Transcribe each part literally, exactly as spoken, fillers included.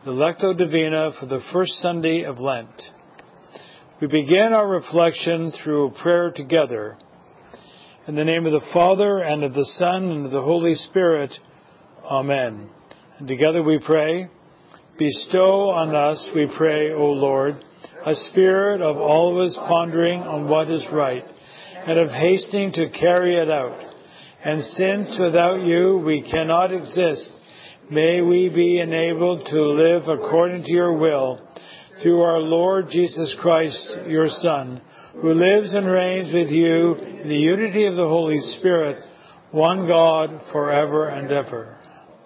the Lectio Divina for the first Sunday of Lent. We begin our reflection through a prayer together. In the name of the Father, and of the Son, and of the Holy Spirit. Amen. And together we pray, bestow on us, we pray, O Lord, a spirit of always pondering on what is right, and of hastening to carry it out. And since without you we cannot exist, may we be enabled to live according to your will, through our Lord Jesus Christ, your Son, who lives and reigns with you in the unity of the Holy Spirit, one God, forever and ever.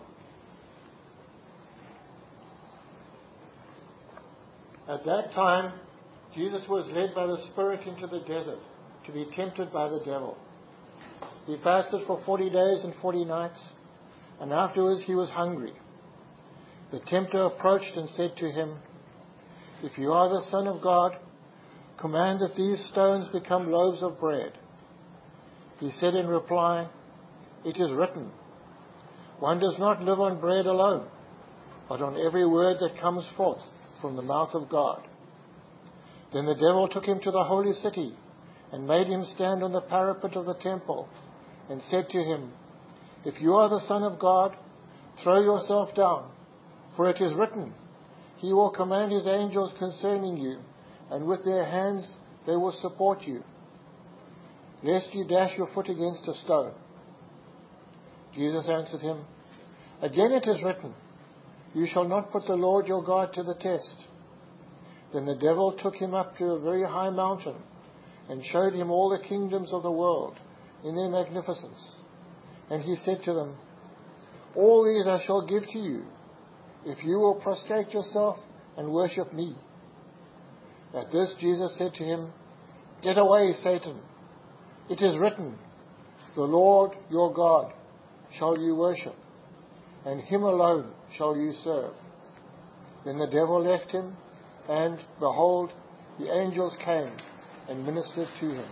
At that time, Jesus was led by the Spirit into the desert to be tempted by the devil. He fasted for forty days and forty nights, and afterwards he was hungry. The tempter approached and said to him, "If you are the Son of God, command that these stones become loaves of bread." He said in reply, "It is written, one does not live on bread alone, but on every word that comes forth from the mouth of God." Then the devil took him to the holy city and made him stand on the parapet of the temple and said to him, "If you are the Son of God, throw yourself down, for it is written, he will command his angels concerning you, and with their hands they will support you, lest you dash your foot against a stone." Jesus answered him, "Again it is written, you shall not put the Lord your God to the test." Then the devil took him up to a very high mountain and showed him all the kingdoms of the world in their magnificence. And he said to them, "All these I shall give to you, if you will prostrate yourself and worship me." At this Jesus said to him, "Get away, Satan. It is written, the Lord your God shall you worship, and him alone shall you serve." Then the devil left him, and behold, the angels came and ministered to him.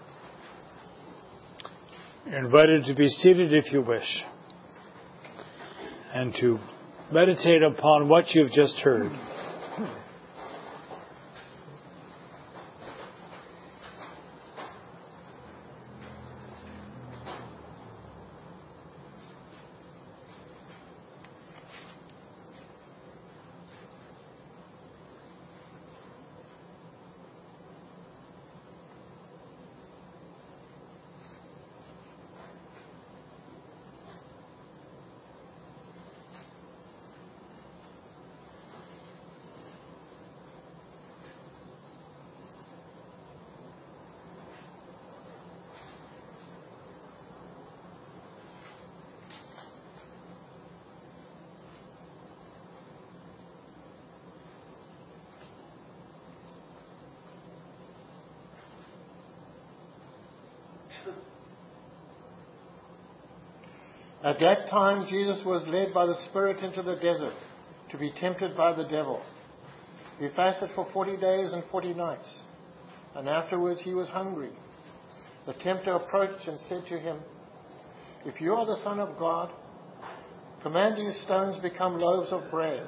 You're invited to be seated if you wish, and to meditate upon what you've just heard. At that time, Jesus was led by the Spirit into the desert to be tempted by the devil. He fasted for forty days and forty nights, and afterwards he was hungry. The tempter approached and said to him, "If you are the Son of God, command these stones become loaves of bread."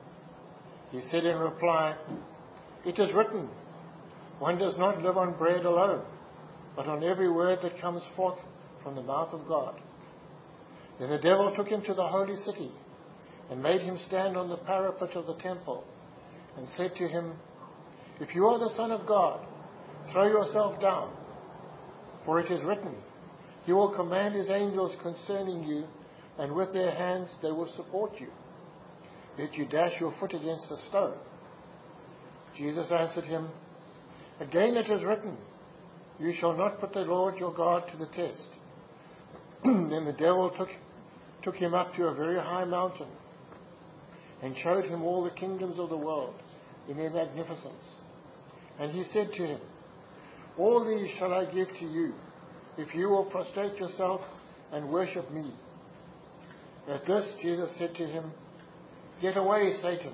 He said in reply, "It is written, one does not live on bread alone, but on every word that comes forth from the mouth of God." Then the devil took him to the holy city and made him stand on the parapet of the temple and said to him, "If you are the Son of God, throw yourself down, for it is written, he will command his angels concerning you, and with their hands they will support you, lest you dash your foot against a stone." Jesus answered him, "Again it is written, you shall not put the Lord your God to the test." Then the devil took took him up to a very high mountain and showed him all the kingdoms of the world in their magnificence. And he said to him, "All these shall I give to you, if you will prostrate yourself and worship me." At this Jesus said to him, "Get away, Satan.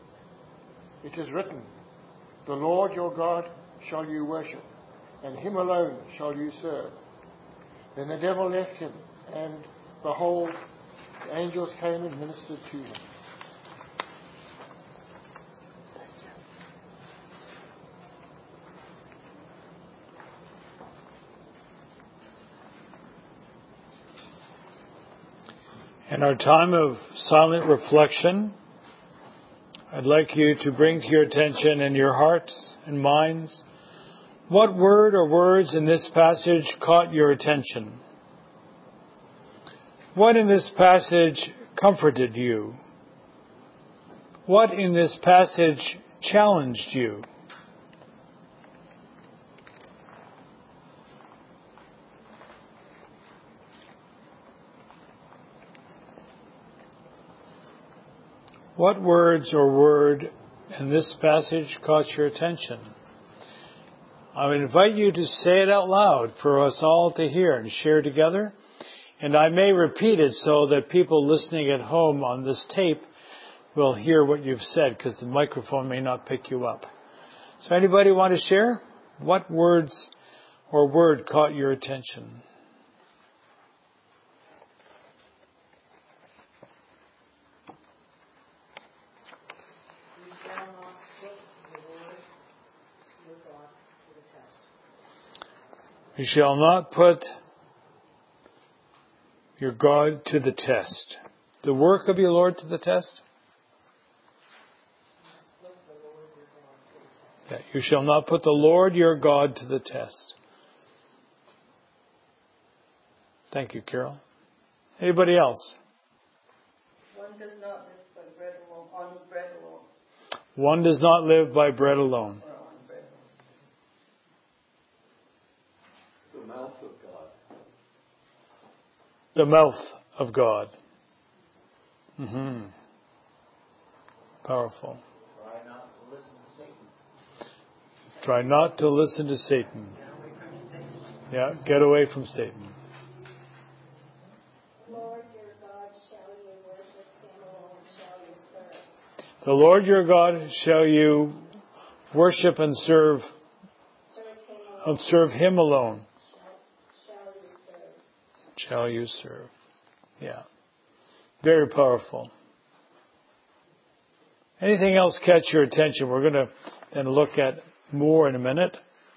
It is written, the Lord your God shall you worship, and him alone shall you serve." Then the devil left him, and behold, the angels came and ministered to him. In our time of silent reflection, I'd like you to bring to your attention in your hearts and minds what word or words in this passage caught your attention. What in this passage comforted you? What in this passage challenged you? What words or word in this passage caught your attention? I would invite you to say it out loud for us all to hear and share together. And I may repeat it so that people listening at home on this tape will hear what you've said, because the microphone may not pick you up. So anybody want to share? What words or word caught your attention? You shall not put your God to the test. The work of your Lord to the test? Yeah, you shall not put the Lord your God to the test. Thank you, Carol. Anybody else? One does not live by bread alone, on bread alone. One does not live by bread alone. The mouth of God. The mouth of God. Mm-hmm. Powerful. Try not to listen to Satan. Try not to listen to Satan. Yeah, get away from Satan. Lord your God shall you worship, him alone shall you serve. The Lord your God shall you worship and serve, Serve him alone. and serve him alone. Shall you serve. Shall you serve. Yeah. Very powerful. Anything else catch your attention? We're going to then look at more in a minute.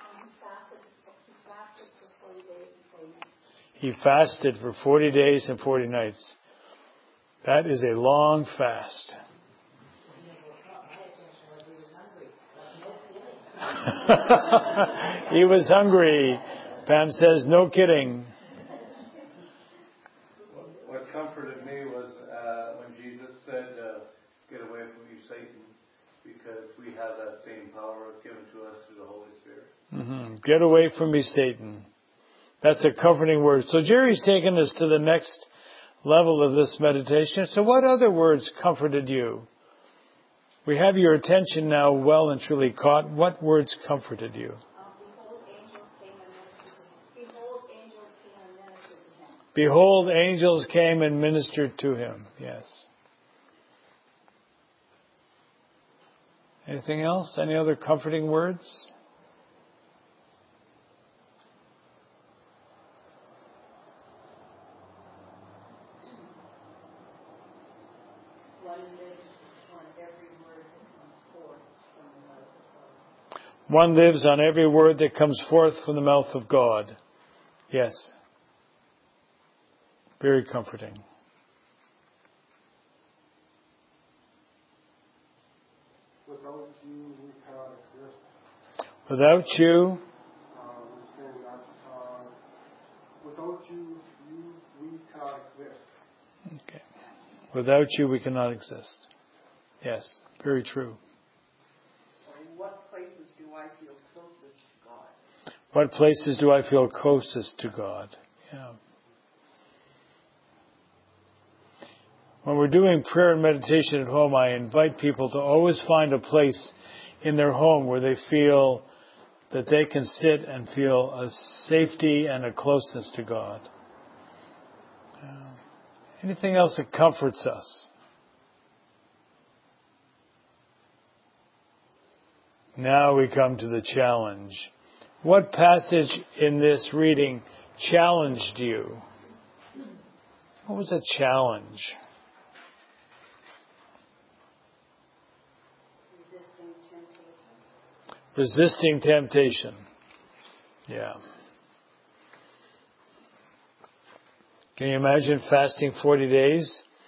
He fasted for forty days and forty nights. That is a long fast. He was hungry. Pam says, no kidding. What comforted me was uh, when Jesus said, uh, get away from you, Satan, because we have that same power given to us through the Holy Spirit. Mm-hmm. Get away from me, Satan. That's a comforting word. So Jerry's taken us to the next level of this meditation. So what other words comforted you? We have your attention now well and truly caught. What words comforted you? Behold, angels came and ministered to him. Yes. Anything else? Any other comforting words? One lives on every word that comes forth from the mouth of God. Yes. Very comforting. Without you, we cannot exist. Without you, Uh, we're saying that uh, without you, you, we cannot exist. okay. Without you, we cannot exist. Yes, very true. In what places do I feel closest to God? What places do I feel closest to God? Yeah. When we're doing prayer and meditation at home, I invite people to always find a place in their home where they feel that they can sit and feel a safety and a closeness to God. Yeah. Anything else that comforts us? Now we come to the challenge. What passage in this reading challenged you? What was a challenge? Resisting temptation. Yeah. Can you imagine fasting forty days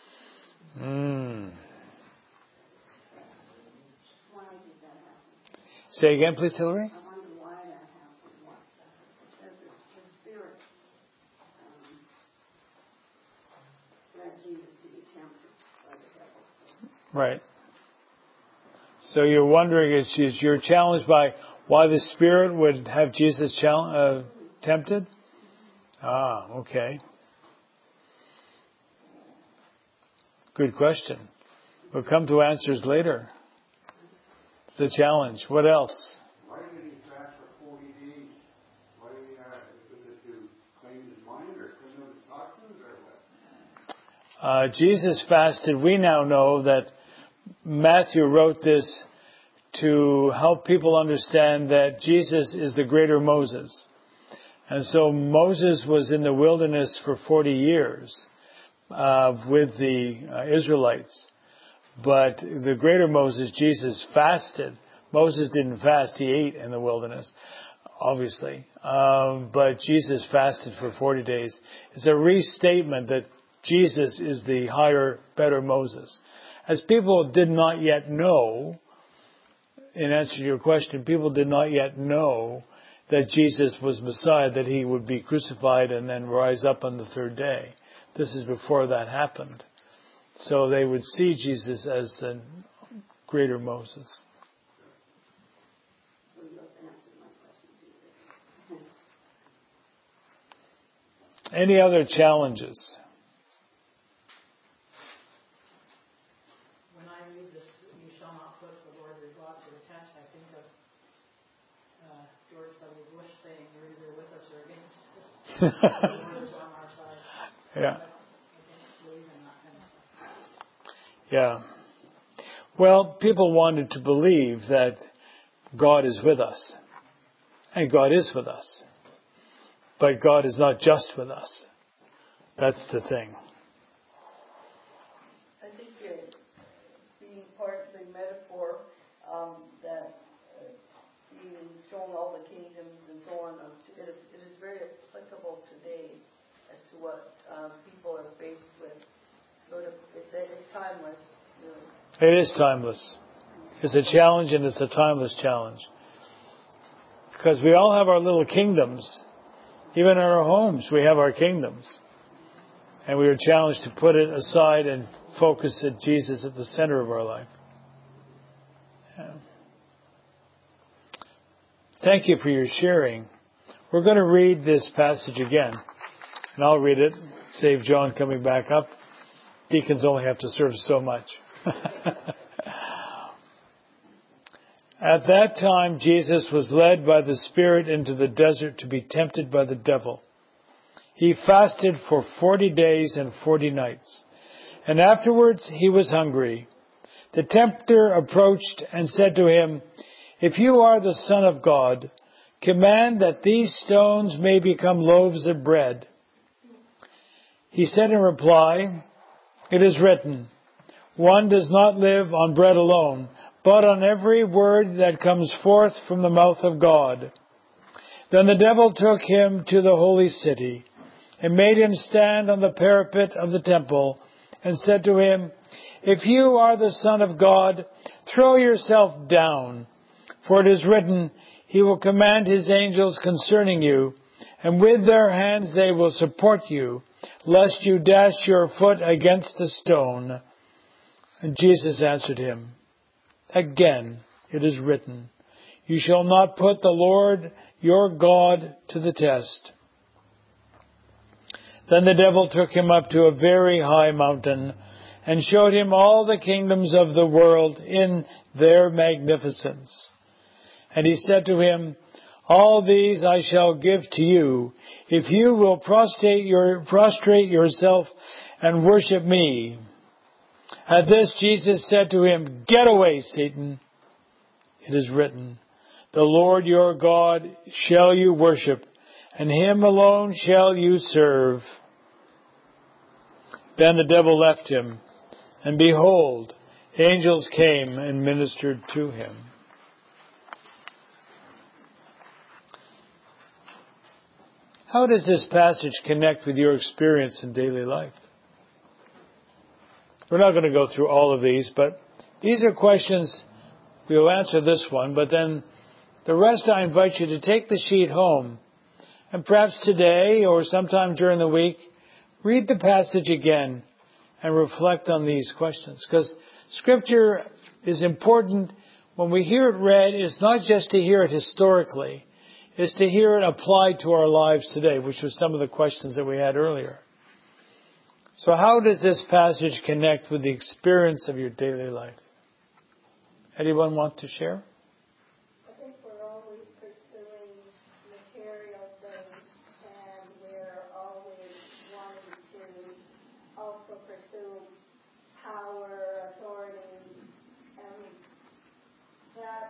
Say again, please, Hillary. I wonder why that happened. What it says is the Spirit um, led Jesus to be tempted by the devil. So. Right. So you're wondering, is is you're challenged by why the Spirit would have Jesus chal- uh, tempted? Ah, okay. Good question. We'll come to answers later. It's a challenge. What else? Why did he fast for forty days? Why did he, uh, was it to cleanse his mind or clean up his toxins or what? Uh, Jesus fasted. We now know that Matthew wrote this to help people understand that Jesus is the greater Moses. And so Moses was in the wilderness for forty years uh, with the uh, Israelites. But the greater Moses, Jesus, fasted. Moses didn't fast. He ate in the wilderness, obviously. Um, but Jesus fasted for forty days. It's a restatement that Jesus is the higher, better Moses. As people did not yet know, in answer to your question, people did not yet know that Jesus was Messiah, that he would be crucified and then rise up on the third day. This is before that happened. So they would see Jesus as the greater Moses. So you have answered my question. Any other challenges? When I read this, you shall not put the Lord your God to the test, I think of uh, George W. Bush saying, you're either with us or against us. The Lord is on our side. Yeah. I don't believe in that kind of stuff. Yeah. Well, people wanted to believe that God is with us. And God is with us. But God is not just with us. That's the thing. I think it being part of the metaphor um, that uh, being shown all the kingdoms and so on, um, it, it is very applicable today as to what um, people are faced with. So it, it's, it's timeless, really. It is timeless. It's a challenge, and it's a timeless challenge. Because we all have our little kingdoms. Even in our homes, we have our kingdoms. And we are challenged to put it aside and focus at Jesus at the center of our life. Yeah. Thank you for your sharing. We're going to read this passage again. And I'll read it. Save John coming back up. Deacons only have to serve so much. At that time, Jesus was led by the Spirit into the desert to be tempted by the devil. He fasted for forty days and forty nights. And afterwards he was hungry. The tempter approached and said to him, "If you are the Son of God, command that these stones may become loaves of bread." He said in reply, "It is written, one does not live on bread alone, but on every word that comes forth from the mouth of God." Then the devil took him to the holy city and made him stand on the parapet of the temple and said to him, "If you are the Son of God, throw yourself down, for it is written, He will command His angels concerning you, and with their hands they will support you, lest you dash your foot against a stone." And Jesus answered him, "Again it is written, you shall not put the Lord your God to the test." Then the devil took him up to a very high mountain and showed him all the kingdoms of the world in their magnificence. And he said to him, "All these I shall give to you, if you will prostrate, your, prostrate yourself and worship me." At this Jesus said to him, "Get away, Satan. It is written, the Lord your God shall you worship, and Him alone shall you serve." Then the devil left him, and behold, angels came and ministered to him. How does this passage connect with your experience in daily life? We're not going to go through all of these, but these are questions. We'll answer this one, but then The rest I invite you to take the sheet home and perhaps today or sometime during the week, read the passage again and reflect on these questions. Because Scripture is important. When we hear it read, it's not just to hear it historically. It's to hear it applied to our lives today, which was some of the questions that we had earlier. So how does this passage connect with the experience of your daily life? Anyone want to share? I think we're always pursuing material things, and we're always wanting to also pursue power, authority, and that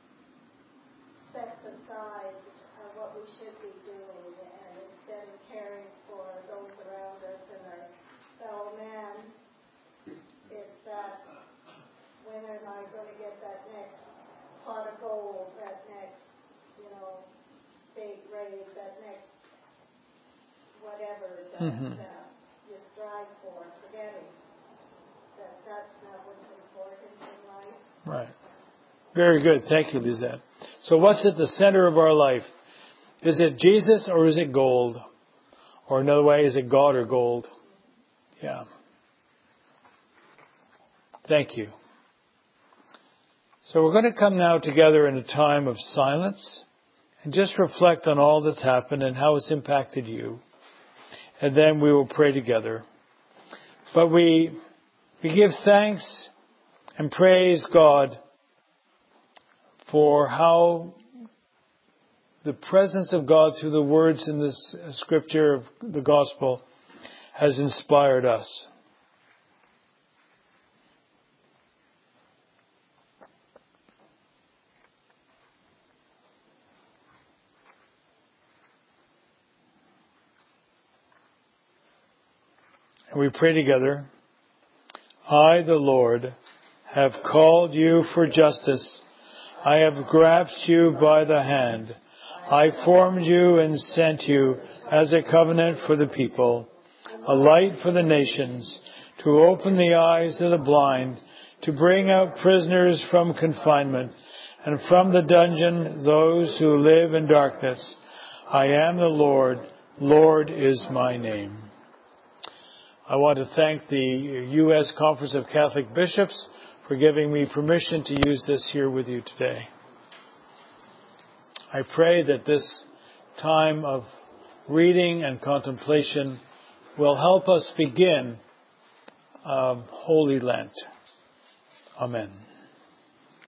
sets aside uh, what we should be doing, and instead of caring for those around us and our fellow man, it's that when am I going to get that next pot of gold, that next, you know, big raise, that next whatever that Mm-hmm. uh, you strive for, forgetting that that's not what's important in life. Right. Very good. Thank you, Lizette. So what's at the center of our life? Is it Jesus or is it gold? Or another way, is it God or gold? Yeah. Thank you. So we're going to come now together in a time of silence and just reflect on all that's happened and how it's impacted you. And then we will pray together. But we, we give thanks and praise God for how the presence of God through the words in this scripture of the gospel has inspired us. And we pray together. I, the Lord, have called you for justice. I have grasped you by the hand. I formed you and sent you as a covenant for the people, a light for the nations, to open the eyes of the blind, to bring out prisoners from confinement, and from the dungeon those who live in darkness. I am the Lord. Lord is my name. I want to thank the U S Conference of Catholic Bishops for giving me permission to use this here with you today. I pray that this time of reading and contemplation will help us begin um, Holy Lent. Amen.